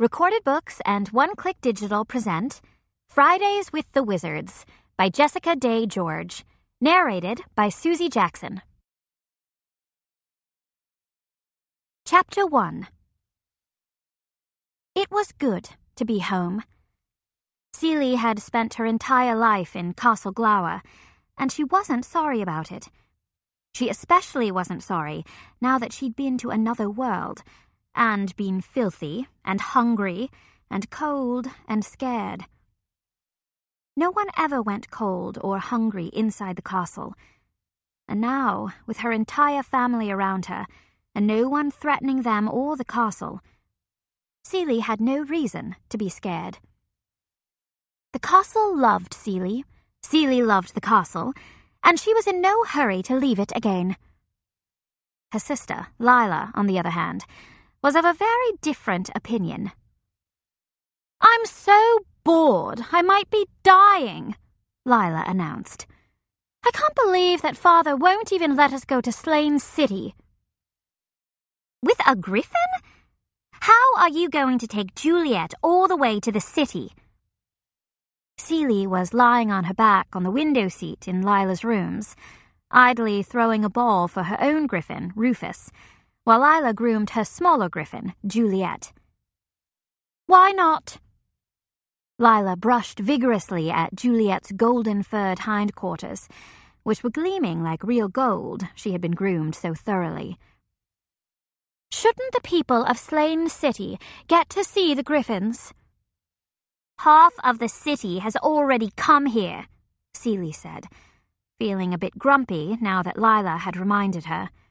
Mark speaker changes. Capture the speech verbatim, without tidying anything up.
Speaker 1: Recorded Books and One Click Digital present Fridays with the Wizards by Jessica Day George, narrated by Susie Jackson. Chapter one. It was good to be home. Celie had spent her entire life in Castle Glower, and she wasn't sorry about it. She especially wasn't sorry now that she'd been to another world, and been filthy and hungry and cold and scared. No one ever went cold or hungry inside the castle, and now, with her entire family around her, and no one threatening them or the castle, Celie had no reason to be scared. The castle loved Celie, Celie loved the castle, and she was in no hurry to leave it again. Her sister, Lila, on the other hand, was of a very different opinion. "I'm so bored, I might be dying," Lila announced. "I can't believe that Father won't even let us go to Slane City." "With a griffin? How are you going to take Juliet all the way to the city?" Celie was lying on her back on the window seat in Lila's rooms, idly throwing a ball for her own griffin, Rufus, while Lila groomed her smaller griffin, Juliet. "Why not?" Lila brushed vigorously at Juliet's golden-furred hindquarters, which were gleaming like real gold, she had been groomed so thoroughly. "Shouldn't the people of Slane City get to see the griffins?" "Half of the city has already come here," Celie said, feeling a bit grumpy now that Lila had reminded her.